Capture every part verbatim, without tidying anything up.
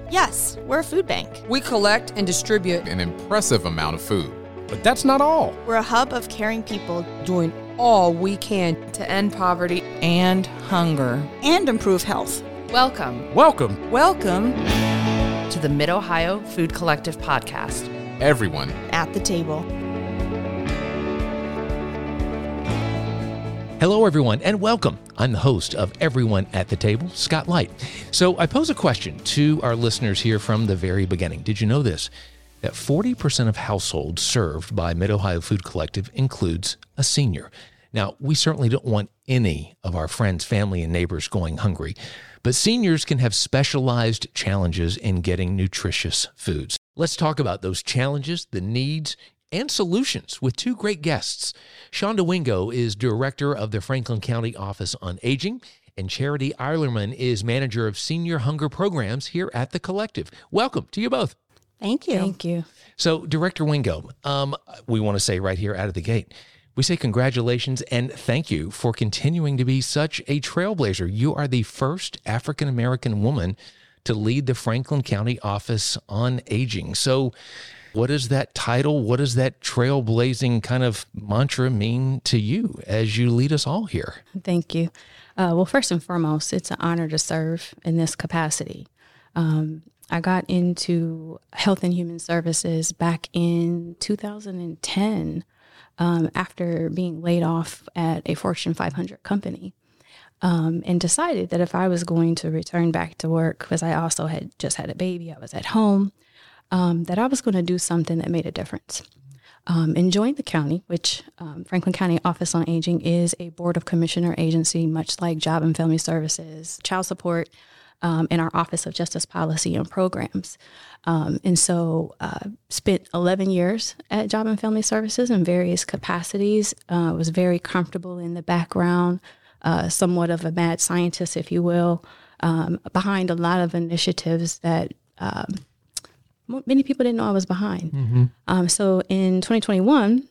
Yes, we're a food bank. We collect and distribute an impressive amount of food. But that's not all. We're a hub of caring people doing all we can to end poverty and hunger and improve health. Welcome. Welcome. Welcome to the Mid-Ohio Food Collective podcast. Everyone at the table. Hello, everyone, and welcome. I'm the host of Everyone at the Table, Scott Light. So I pose a question to our listeners here from the very beginning. Did you know this? That forty percent of households served by Mid-Ohio Food Collective includes a senior. Now, we certainly don't want any of our friends, family, and neighbors going hungry, but seniors can have specialized challenges in getting nutritious foods. Let's talk about those challenges, the needs, and solutions with two great guests. Shonda Wingo is director of the Franklin County Office on Aging, and Charity Eilerman is manager of senior hunger programs here at the Collective. Welcome to you both. Thank you. Thank you. So, Director Wingo, um, we want to say right here out of the gate, we say congratulations and thank you for continuing to be such a trailblazer. You are the first African-American woman to lead the Franklin County Office on Aging. So, what is that title? What does that trailblazing kind of mantra mean to you as you lead us all here? Thank you. Uh, well, first and foremost, it's an honor to serve in this capacity. Um, I got into Health and Human Services back in two thousand ten um, after being laid off at a Fortune five hundred company. Um, and decided that if I was going to return back to work, because I also had just had a baby, I was at home, Um, that I was going to do something that made a difference. Um, and joined the county, which um, Franklin County Office on Aging is a Board of Commissioner agency, much like Job and Family Services, Child Support, um, and our Office of Justice Policy and Programs. Um, and so uh, spent eleven years at Job and Family Services in various capacities, uh, was very comfortable in the background, uh, somewhat of a mad scientist, if you will, um, behind a lot of initiatives that um, many people didn't know I was behind. Mm-hmm. Um, so in twenty twenty-one,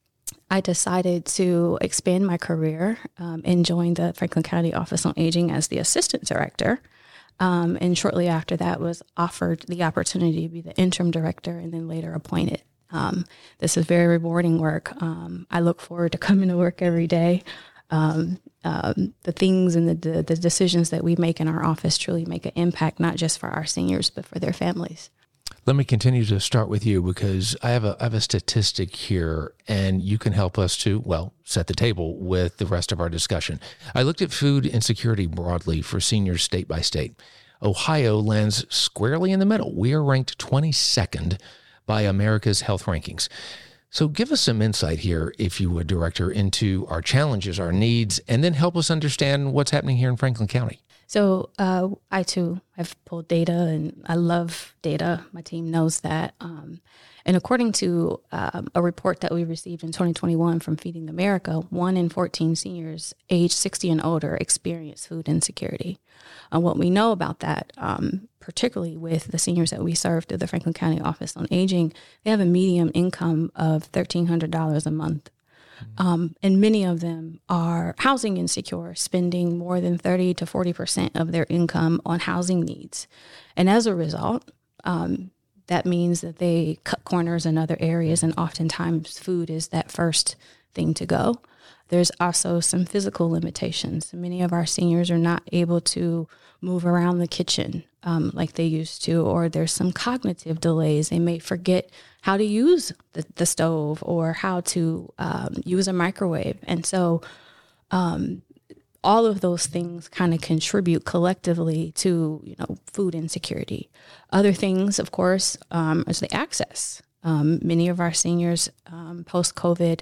I decided to expand my career um, and join the Franklin County Office on Aging as the assistant director. Um, and shortly after that was offered the opportunity to be the interim director and then later appointed. Um, this is very rewarding work. Um, I look forward to coming to work every day. Um, um, the things and the, the, the decisions that we make in our office truly make an impact, not just for our seniors, but for their families. Let me continue to start with you because I have a I have a statistic here, and you can help us to, well, set the table with the rest of our discussion. I looked at food insecurity broadly for seniors state by state. Ohio lands squarely in the middle. We are ranked twenty-second by America's Health Rankings. So give us some insight here, if you would, Director, into our challenges, our needs, and then help us understand what's happening here in Franklin County. So uh, I, too, have pulled data, and I love data. My team knows that. Um, and according to um, a report that we received in twenty twenty-one from Feeding America, one in fourteen seniors aged sixty and older experience food insecurity. And what we know about that, um, particularly with the seniors that we serve through the Franklin County Office on Aging, they have a median income of thirteen hundred dollars a month. Um, and many of them are housing insecure, spending more than thirty to forty percent of their income on housing needs. And as a result, um, that means that they cut corners in other areas, and oftentimes food is that first thing to go. There's also some physical limitations. Many of our seniors are not able to move around the kitchen um, like they used to, or there's some cognitive delays. They may forget how to use the, the stove or how to um, use a microwave. And so um, all of those things kind of contribute collectively to, you know, food insecurity. Other things, of course, um, is the access. Um, many of our seniors um, post-COVID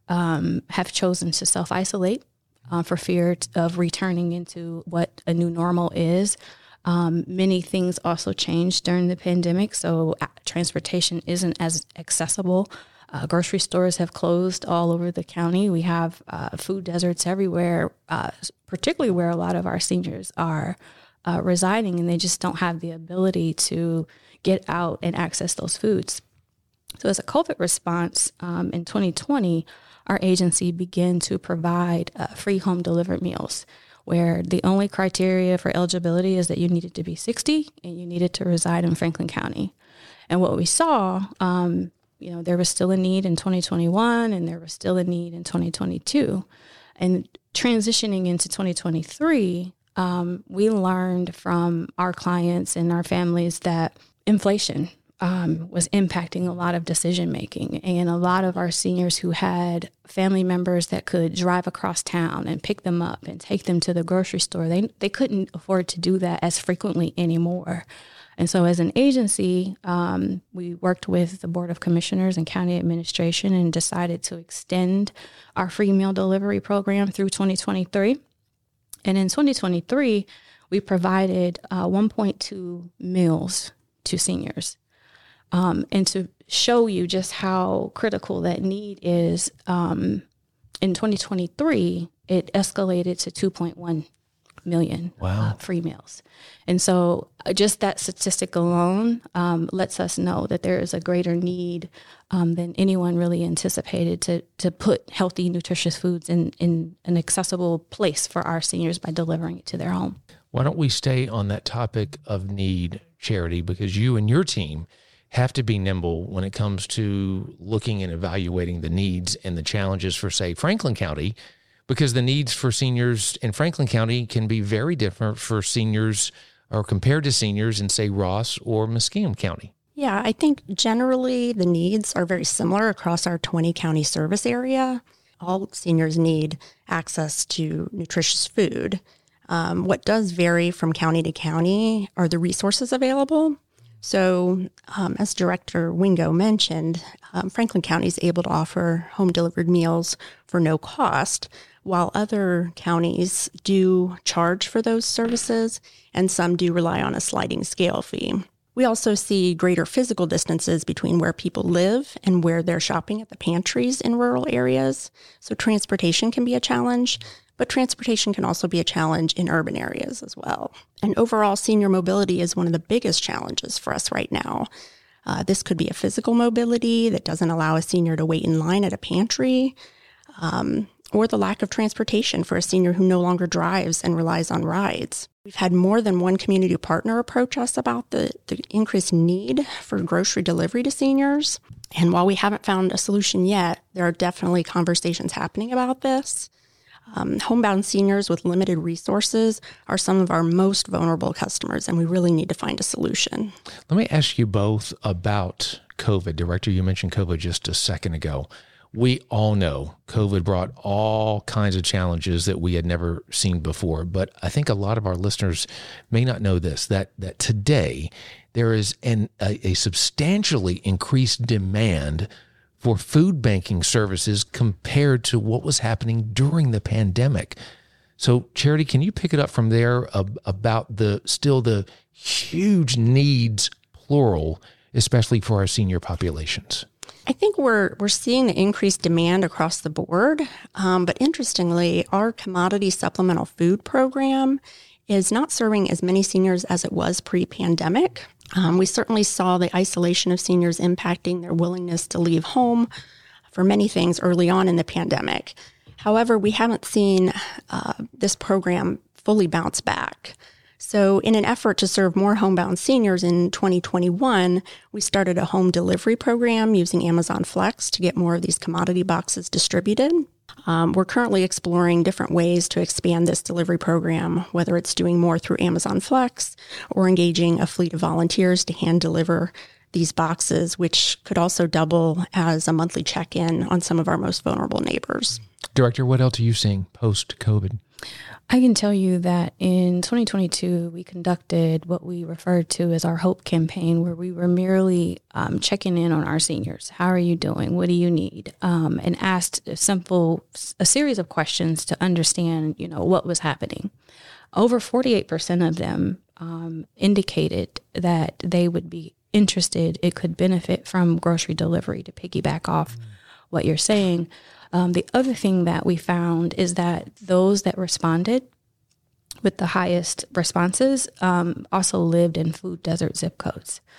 um, have chosen to self-isolate uh, for fear of returning into what a new normal is. Um, many things also changed during the pandemic, so transportation isn't as accessible. Uh, grocery stores have closed all over the county. We have uh, food deserts everywhere, uh, particularly where a lot of our seniors are uh, residing, and they just don't have the ability to get out and access those foods. So as a COVID response um, in twenty twenty, our agency began to provide uh, free home delivered meals. where the only criteria for eligibility is that you needed to be sixty and you needed to reside in Franklin County. And what we saw, um, you know, there was still a need in twenty twenty-one and there was still a need in twenty twenty-two. And transitioning into twenty twenty-three, um, we learned from our clients and our families that inflation um, was impacting a lot of decision making. And a lot of our seniors who had family members that could drive across town and pick them up and take them to the grocery store, they they couldn't afford to do that as frequently anymore. And so as an agency, um, we worked with the Board of Commissioners and County Administration and decided to extend our free meal delivery program through twenty twenty-three. And in twenty twenty-three, we provided uh, one point two meals to seniors. Um, and to show you just how critical that need is, um, in twenty twenty-three, it escalated to two point one million Wow. uh, free meals. And so uh, just that statistic alone um, lets us know that there is a greater need um, than anyone really anticipated to to put healthy, nutritious foods in, in an accessible place for our seniors by delivering it to their home. Why don't we stay on that topic of need, Charity, because you and your team have to be nimble when it comes to looking and evaluating the needs and the challenges for, say, Franklin County, because the needs for seniors in Franklin County can be very different for seniors or compared to seniors in, say, Ross or Muskingum County. Yeah, I think generally the needs are very similar across our twenty county service area. All seniors need access to nutritious food. Um, what does vary from county to county are the resources available. So um, as Director Wingo mentioned, um, Franklin County is able to offer home delivered meals for no cost, while other counties do charge for those services, and some do rely on a sliding scale fee. We also see greater physical distances between where people live and where they're shopping at the pantries in rural areas. So transportation can be a challenge, but transportation can also be a challenge in urban areas as well. And overall, senior mobility is one of the biggest challenges for us right now. Uh, this could be a physical mobility that doesn't allow a senior to wait in line at a pantry, um, or the lack of transportation for a senior who no longer drives and relies on rides. We've had more than one community partner approach us about the, the increased need for grocery delivery to seniors. And while we haven't found a solution yet, there are definitely conversations happening about this. Um, homebound seniors with limited resources are some of our most vulnerable customers, and we really need to find a solution. Let me ask you both about COVID. Director, you mentioned COVID just a second ago. We all know COVID brought all kinds of challenges that we had never seen before, but I think a lot of our listeners may not know this, that that today there is an, a, a substantially increased demand for food banking services compared to what was happening during the pandemic. So, Charity, can you pick it up from there ab- about the still the huge needs, plural, especially for our senior populations? I think we're we're seeing the increased demand across the board, um, but interestingly, our commodity supplemental food program is not serving as many seniors as it was pre-pandemic. Um, we certainly saw the isolation of seniors impacting their willingness to leave home for many things early on in the pandemic. However, we haven't seen uh, this program fully bounce back. So in an effort to serve more homebound seniors in twenty twenty-one, we started a home delivery program using Amazon Flex to get more of these commodity boxes distributed. Um, we're currently exploring different ways to expand this delivery program, whether it's doing more through Amazon Flex or engaging a fleet of volunteers to hand deliver these boxes, which could also double as a monthly check-in on some of our most vulnerable neighbors. Director, what else are you seeing post-COVID? I can tell you that in twenty twenty-two, we conducted what we referred to as our Hope campaign, where we were merely um, checking in on our seniors. How are you doing? What do you need? Um, and asked a simple, a series of questions to understand, you know, what was happening. Over forty-eight percent of them um, indicated that they would be interested, it could benefit from grocery delivery, to piggyback off mm. what you're saying. Um, the other thing that we found is that those that responded with the highest responses um, also lived in food desert zip codes.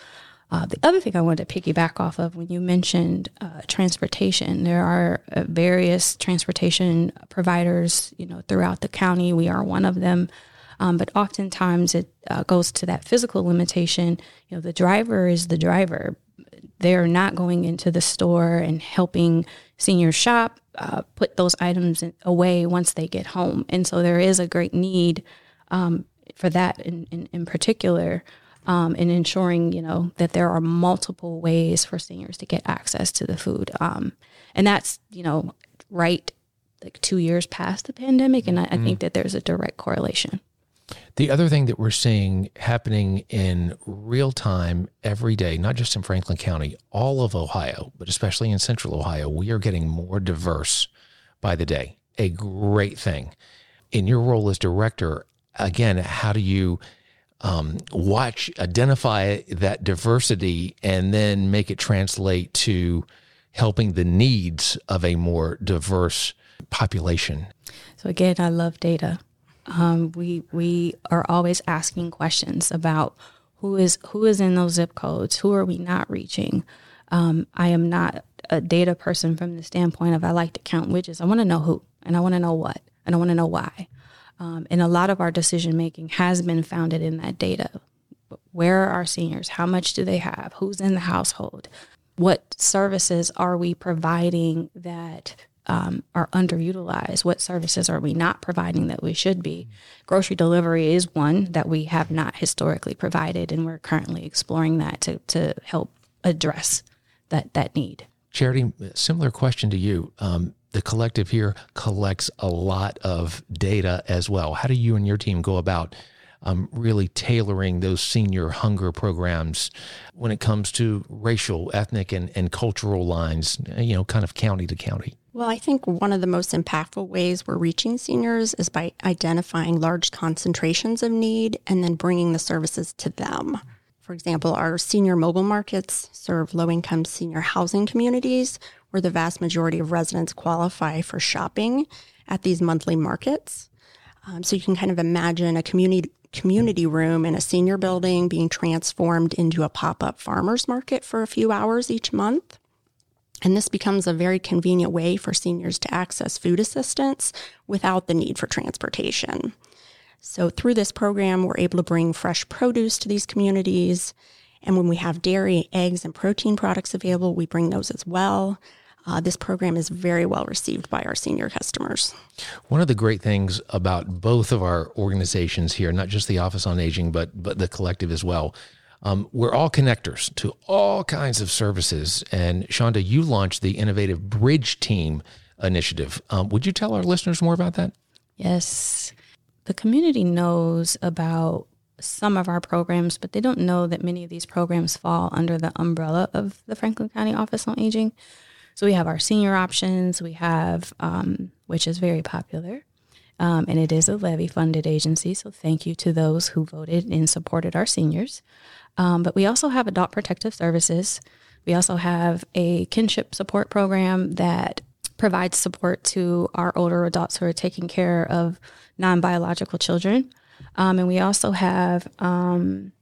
Uh, the other thing I wanted to piggyback off of when you mentioned uh, transportation, there are uh, various transportation providers, you know, throughout the county. We are one of them. Um, but oftentimes it uh, goes to that physical limitation. You know, the driver is the driver. They're not going into the store and helping seniors shop, uh, put those items in, away once they get home. And so there is a great need um, for that in, in, in particular, um, in ensuring, you know, that there are multiple ways for seniors to get access to the food. Um, and that's, you know, right like two years past the pandemic. And I, I think that there's a direct correlation. The other thing that we're seeing happening in real time every day, not just in Franklin County, all of Ohio, but especially in Central Ohio, we are getting more diverse by the day. A great thing. In your role as director, again, how do you um, watch, identify that diversity, and then make it translate to helping the needs of a more diverse population? So again, I love data. Um, we we are always asking questions about who is who is in those zip codes, who are we not reaching. Um, I am not a data person from the standpoint of I like to count widgets. I want to know who, and I want to know what, and I want to know why. Um, and a lot of our decision making has been founded in that data. Where are our seniors? How much do they have? Who's in the household? What services are we providing that Um, are underutilized? What services are we not providing that we should be? Grocery delivery is one that we have not historically provided, and we're currently exploring that to to help address that that need. Charity, similar question to you. Um, the collective here collects a lot of data as well. How do you and your team go about um, really tailoring those senior hunger programs when it comes to racial, ethnic, and, and cultural lines, you know, kind of county to county? Well, I think one of the most impactful ways we're reaching seniors is by identifying large concentrations of need and then bringing the services to them. For example, our senior mobile markets serve low-income senior housing communities where the vast majority of residents qualify for shopping at these monthly markets. Um, so you can kind of imagine a community community room in a senior building being transformed into a pop-up farmer's market for a few hours each month. And this becomes a very convenient way for seniors to access food assistance without the need for transportation. So through this program, we're able to bring fresh produce to these communities. And when we have dairy, eggs, and protein products available, we bring those as well. Uh, this program is very well received by our senior customers. One of the great things about both of our organizations here, not just the Office on Aging, but but the collective as well, Um, we're all connectors to all kinds of services. And Shonda, you launched the innovative Bridge Team initiative. Um, would you tell our listeners more about that? Yes. The community knows about some of our programs, but they don't know that many of these programs fall under the umbrella of the Franklin County Office on Aging. So we have our senior options, we have, um, which is very popular. Um, and it is a levy-funded agency, so thank you to those who voted and supported our seniors. Um, but we also have Adult Protective Services. We also have a kinship support program that provides support to our older adults who are taking care of non-biological children. Um, and we also have um,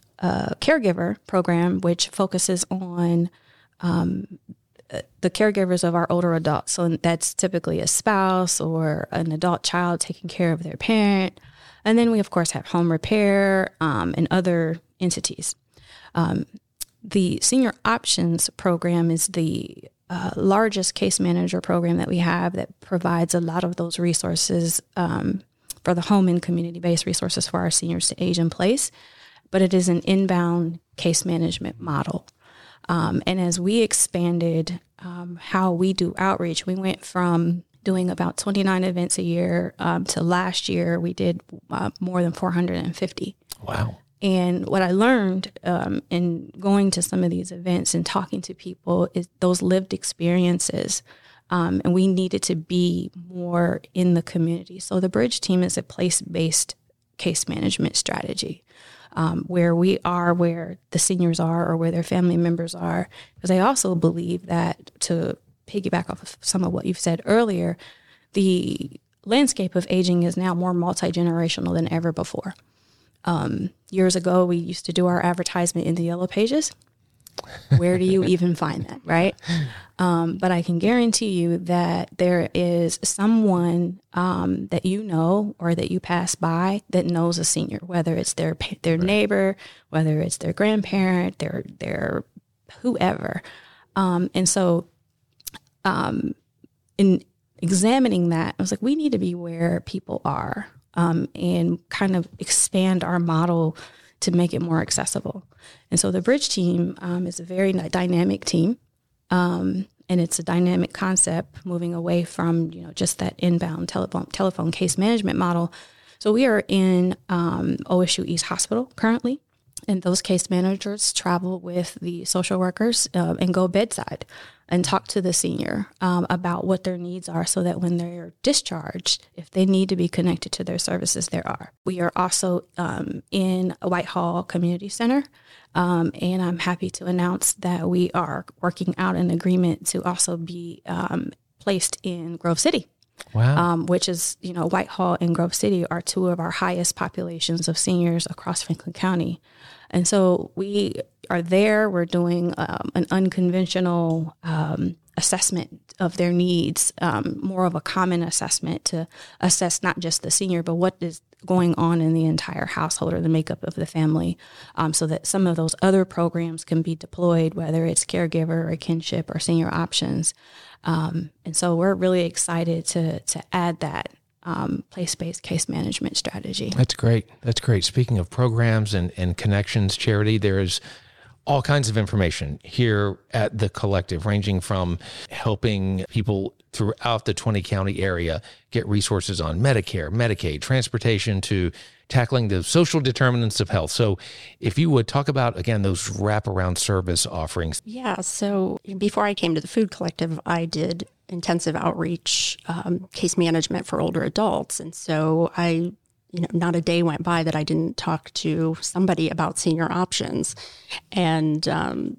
a caregiver program, which focuses on um, the caregivers of our older adults. So that's typically a spouse or an adult child taking care of their parent. And then we, of course, have home repair um, and other entities. Um, the Senior Options program is the uh, largest case manager program that we have that provides a lot of those resources um, for the home and community-based resources for our seniors to age in place. But it is an inbound case management model. Um, and as we expanded um, how we do outreach, we went from doing about twenty-nine events a year um, to last year we did uh, more than four hundred fifty. Wow. And what I learned um, in going to some of these events and talking to people is those lived experiences. Um, and we needed to be more in the community. So the Bridge Team is a place-based case management strategy. Um, where we are, where the seniors are, or where their family members are. Because I also believe that, to piggyback off of some of what you've said earlier, the landscape of aging is now more multi-generational than ever before. Um, years ago, we used to do our advertisement in the Yellow Pages. Where do you even find that, right? Um, but I can guarantee you that there is someone um, that you know or that you pass by that knows a senior, whether it's their their right. neighbor, whether it's their grandparent, their their whoever. Um, and so um, in examining that, I was like, we need to be where people are um, and kind of expand our model to make it more accessible. And so the Bridge team um, is a very dynamic team, um, and it's a dynamic concept moving away from, you know, just that inbound telephone telephone case management model. So we are in um, O S U East Hospital currently, and those case managers travel with the social workers uh, and go bedside and talk to the senior um, about what their needs are so that when they're discharged, if they need to be connected to their services, there are. We are also um, in a Whitehall Community Center, um, and I'm happy to announce that we are working out an agreement to also be um, placed in Grove City. Wow. Um, which is, you know, Whitehall and Grove City are two of our highest populations of seniors across Franklin County. And so we are there. We're doing um, an unconventional um, assessment of their needs, um, more of a common assessment to assess not just the senior, but what is going on in the entire household or the makeup of the family, um, so that some of those other programs can be deployed, whether it's caregiver or kinship or senior options. Um, and so we're really excited to to add that um, place-based case management strategy. That's great. That's great. Speaking of programs and, and connections, Charity, there is all kinds of information here at the Collective, ranging from helping people throughout the twenty county area get resources on Medicare, Medicaid, transportation, to tackling the social determinants of health. So if you would talk about, again, those wraparound service offerings. Yeah. So before I came to the Food Collective, I did intensive outreach um, case management for older adults. And so I, you know, not a day went by that I didn't talk to somebody about senior options. And um,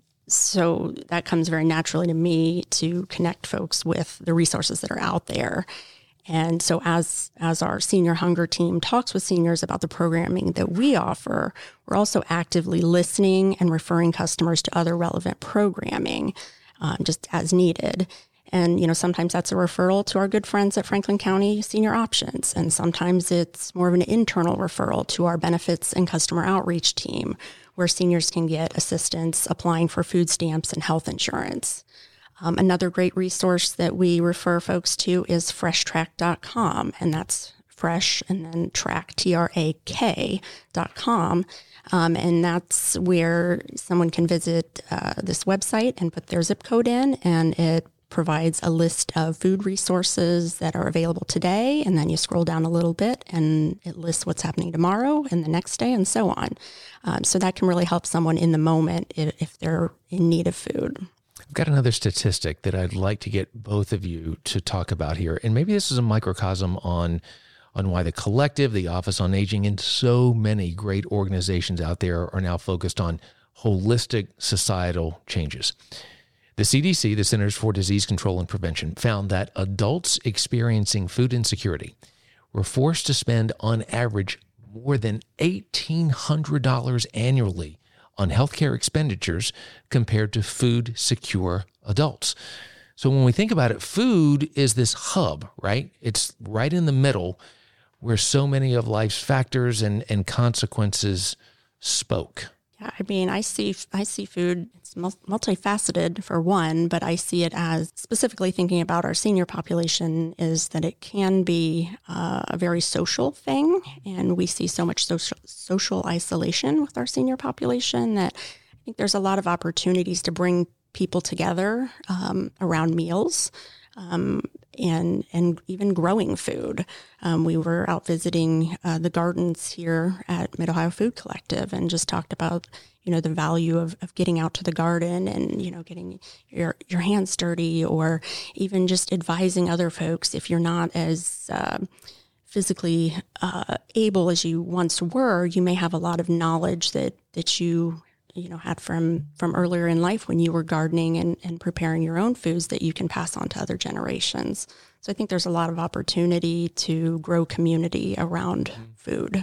so that comes very naturally to me to connect folks with the resources that are out there. And so as as our senior hunger team talks with seniors about the programming that we offer, we're also actively listening and referring customers to other relevant programming um, just as needed. And, you know, sometimes that's a referral to our good friends at Franklin County Senior Options. And sometimes it's more of an internal referral to our benefits and customer outreach team, where seniors can get assistance applying for food stamps and health insurance. Um, another great resource that we refer folks to is fresh track dot com, and that's fresh and then track, T R A K dot com. Um, and that's where someone can visit uh, this website and put their zip code in, and it provides a list of food resources that are available today. And then you scroll down a little bit and it lists what's happening tomorrow and the next day and so on. Um, so that can really help someone in the moment if, if they're in need of food. I've got another statistic that I'd like to get both of you to talk about here. And maybe this is a microcosm on on why the Collective, the Office on Aging, and so many great organizations out there are now focused on holistic societal changes. The C D C, the Centers for Disease Control and Prevention, found that adults experiencing food insecurity were forced to spend on average more than eighteen hundred dollars annually on healthcare expenditures compared to food-secure adults. So when we think about it, food is this hub, right? It's right in the middle where so many of life's factors and, and consequences spoke. Yeah, I mean, I see I see food, it's multifaceted for one, but I see it as, specifically thinking about our senior population, is that it can be uh, a very social thing. And we see so much social, social isolation with our senior population that I think there's a lot of opportunities to bring people together um, around meals. Um, and and even growing food. Um, we were out visiting uh, the gardens here at Mid-Ohio Food Collective and just talked about, you know, the value of, of getting out to the garden and, you know, getting your, your hands dirty, or even just advising other folks if you're not as uh, physically uh, able as you once were, you may have a lot of knowledge that, that you you know, had from, from earlier in life when you were gardening and, and preparing your own foods that you can pass on to other generations. So I think there's a lot of opportunity to grow community around food.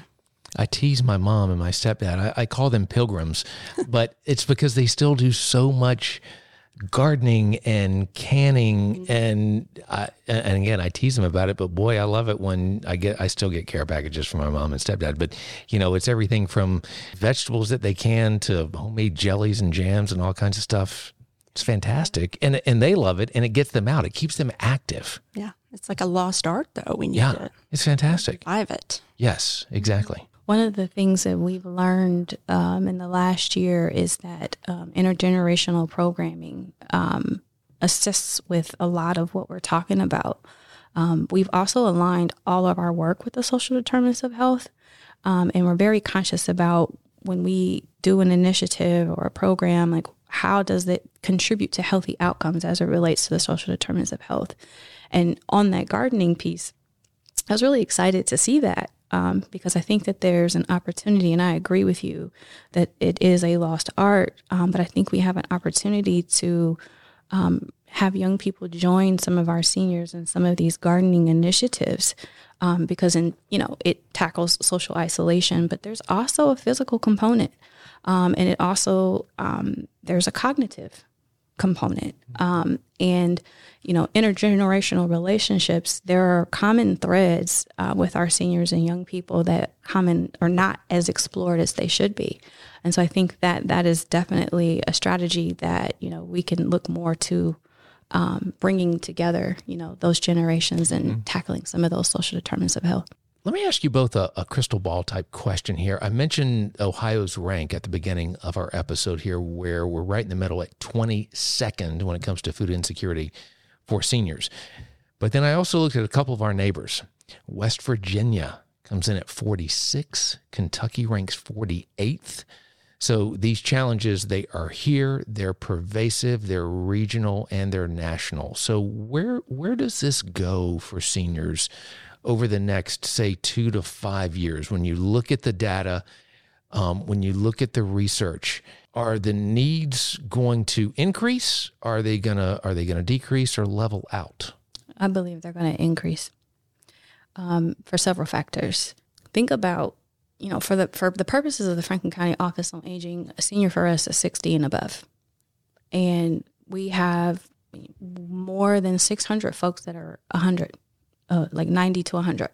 I tease my mom and my stepdad. I, I call them pilgrims, but it's because they still do so much gardening and canning. And I, and again, I tease them about it, but boy, I love it when I get, I still get care packages from my mom and stepdad, but you know, it's everything from vegetables that they can to homemade jellies and jams and all kinds of stuff. It's fantastic. And, and they love it, and it gets them out. It keeps them active. Yeah. It's like a lost art though. We need Yeah, to it's fantastic. revive it. Yes, exactly. One of the things that we've learned um, in the last year is that um, intergenerational programming um, assists with a lot of what we're talking about. Um, we've also aligned all of our work with the social determinants of health, um, and we're very conscious about when we do an initiative or a program, like how does it contribute to healthy outcomes as it relates to the social determinants of health. And on that gardening piece, I was really excited to see that. Um, because I think that there's an opportunity, and I agree with you that it is a lost art, um, but I think we have an opportunity to um, have young people join some of our seniors in some of these gardening initiatives, um, because in you know it tackles social isolation, but there's also a physical component, um, and it also um, there's a cognitive component, um, and you know, intergenerational relationships, there are common threads uh, with our seniors and young people that common are not as explored as they should be. And so I think that that is definitely a strategy that, you know, we can look more to um, bringing together, you know, those generations and mm-hmm. tackling some of those social determinants of health. Let me ask you both a, a crystal ball type question here. I mentioned Ohio's rank at the beginning of our episode here, where we're right in the middle at twenty-second when it comes to food insecurity for seniors. But then I also looked at a couple of our neighbors. West Virginia comes in at forty-six. Kentucky ranks forty-eighth. So these challenges, they are here, they're pervasive, they're regional, and they're national. So where where does this go for seniors over the next, say, two to five years? When you look at the data, um, when you look at the research, are the needs going to increase? Are they gonna are they gonna decrease or level out? I believe they're going to increase um, for several factors. Think about, you know, for the for the purposes of the Franklin County Office on Aging, a senior for us is sixty and above, and we have more than six hundred folks that are one hundred, uh, like ninety to one hundred,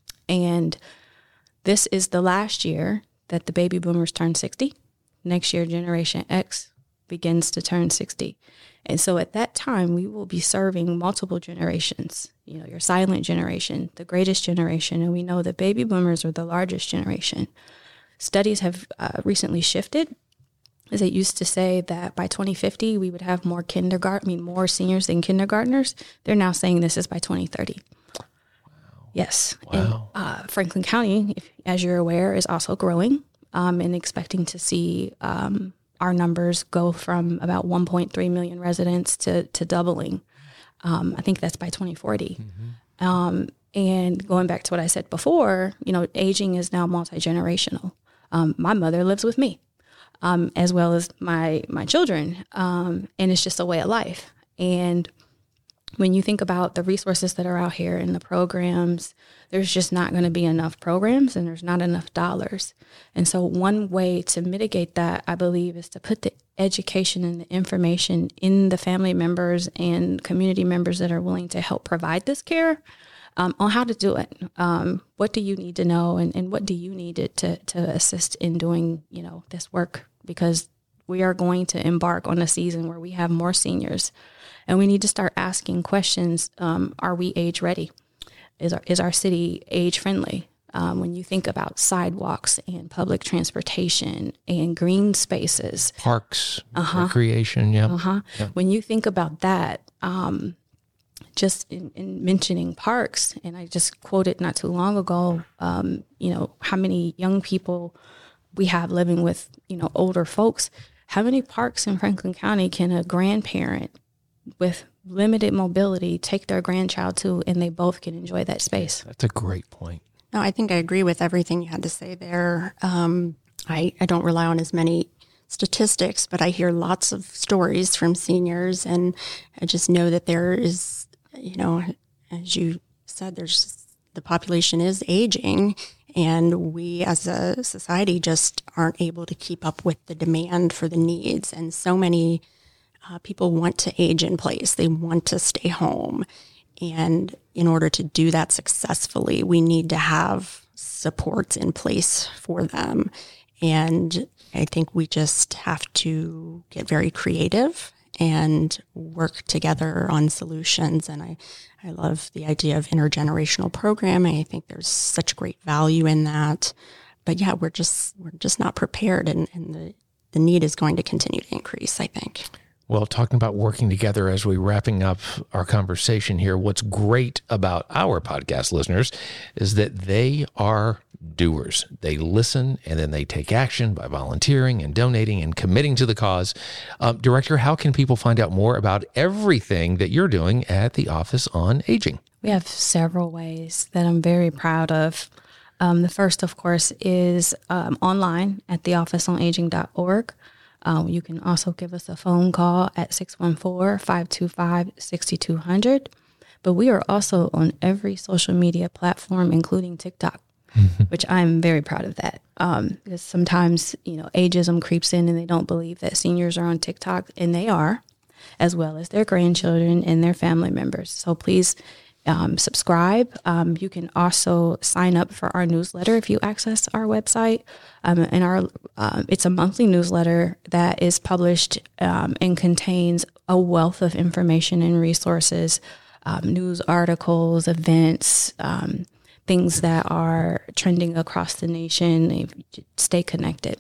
and this is the last year that the baby boomers turn sixty. Next year, Generation X begins to turn sixty. And so at that time, we will be serving multiple generations, you know, your silent generation, the greatest generation. And we know that baby boomers are the largest generation. Studies have uh, recently shifted, as it used to say that by twenty fifty, we would have more kindergarten, I mean, more seniors than kindergartners. They're now saying this is by twenty thirty. Wow. Yes. Wow. And uh, Franklin County, if, as you're aware, is also growing. Um, and expecting to see um, our numbers go from about one point three million residents to, to doubling. Um, I think that's by twenty forty. Mm-hmm. Um, and going back to what I said before, you know, aging is now multi-generational. Um, my mother lives with me, um, as well as my my children, um, and it's just a way of life. And when you think about the resources that are out here and the programs, there's just not going to be enough programs and there's not enough dollars. And so one way to mitigate that, I believe, is to put the education and the information in the family members and community members that are willing to help provide this care um, on how to do it. Um, what do you need to know, and, and what do you need to, to, to assist in doing, you know, this work? Because we are going to embark on a season where we have more seniors. And we need to start asking questions. Um, are we age ready? Is our, is our city age friendly? Um, when you think about sidewalks and public transportation and green spaces. Parks, uh-huh. recreation, yeah. Uh-huh. yeah. When you think about that, um, just in, in mentioning parks, and I just quoted not too long ago, um, you know, how many young people we have living with, you know, older folks. How many parks in Franklin County can a grandparent with limited mobility take their grandchild to, and they both can enjoy that space? That's a great point. No, I think I agree with everything you had to say there. Um, I, I don't rely on as many statistics, but I hear lots of stories from seniors, and I just know that there is, you know, as you said, there's the population is aging, And we as a society just aren't able to keep up with the demand for the needs. And so many uh, people want to age in place. They want to stay home. And in order to do that successfully, we need to have supports in place for them. And I think we just have to get very creative and work together on solutions. And I, I love the idea of intergenerational programming. I think there's such great value in that. But yeah, we're just we're just not prepared, and, and the, the need is going to continue to increase, I think. Well, talking about working together as we wrapping up our conversation here, what's great about our podcast listeners is that they are doers. They listen and then they take action by volunteering and donating and committing to the cause. Um, Director, how can people find out more about everything that you're doing at the Office on Aging? We have several ways that I'm very proud of. Um, the first, of course, is um, online at the office on aging dot org. Um, you can also give us a phone call at six one four, five two five, six two zero zero. But we are also on every social media platform, including TikTok, mm-hmm. which I'm very proud of that. Um, because sometimes, you know, ageism creeps in and they don't believe that seniors are on TikTok, and they are, as well as their grandchildren and their family members. So please um, subscribe. Um, you can also sign up for our newsletter if you access our website. Um, and our um, it's a monthly newsletter that is published um, and contains a wealth of information and resources, um, news articles, events, um, things that are trending across the nation. Stay connected.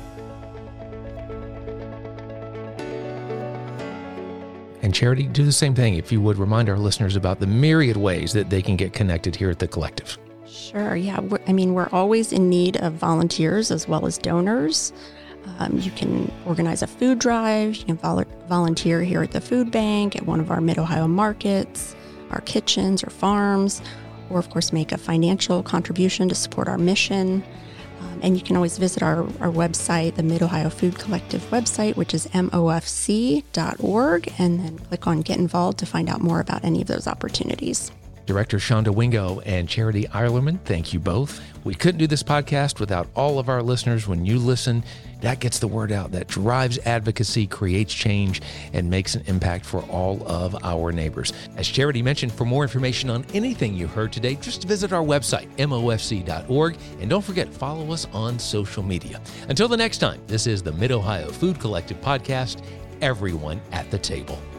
And Charity, do the same thing if you would remind our listeners about the myriad ways that they can get connected here at the Collective. Sure. Yeah. We're, I mean, we're always in need of volunteers as well as donors. Um, you can organize a food drive. You can vol- volunteer here at the food bank, at one of our Mid-Ohio markets, our kitchens or farms, or of course make a financial contribution to support our mission. Um, and you can always visit our, our website, the Mid-Ohio Food Collective website, which is M O F C dot org, and then click on Get Involved to find out more about any of those opportunities. Director Shonda Wingo and Charity Eilerman, thank you both. We couldn't do this podcast without all of our listeners. When you listen, that gets the word out, that drives advocacy, creates change, and makes an impact for all of our neighbors. As Charity mentioned, for more information on anything you heard today, just visit our website, M O F C dot org, and don't forget, follow us on social media. Until the next time, this is the Mid-Ohio Food Collective Podcast, everyone at the table.